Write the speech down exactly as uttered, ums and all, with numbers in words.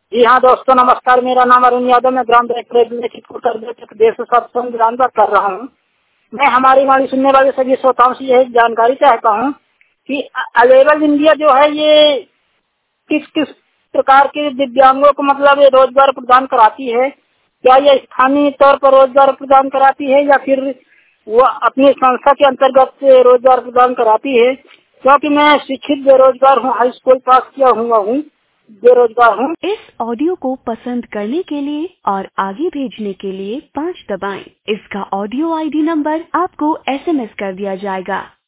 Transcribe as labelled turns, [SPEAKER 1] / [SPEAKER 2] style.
[SPEAKER 1] जी हाँ दोस्तों, नमस्कार। मेरा नाम अरुण यादव, मैं ग्राम देश बात कर रहा हूँ। मैं हमारी वाणी सुनने वाले सभी श्रोताओं से यही जानकारी चाहता हूँ कि अलेबल इंडिया जो है ये किस किस प्रकार के दिव्यांगों को मतलब रोजगार प्रदान कराती है। क्या ये स्थानीय तौर पर रोजगार प्रदान कराती है या फिर वो अपनी संस्था के अंतर्गत रोजगार प्रदान कराती है? क्योंकि मैं शिक्षित बेरोजगार हूँ, हाई स्कूल पास किया हुआ हूँ, बेरोजगार हूँ।
[SPEAKER 2] इस ऑडियो को पसंद करने के लिए और आगे भेजने के लिए पाँच दबाएं। इसका ऑडियो आईडी नंबर आपको एसएमएस कर दिया जाएगा।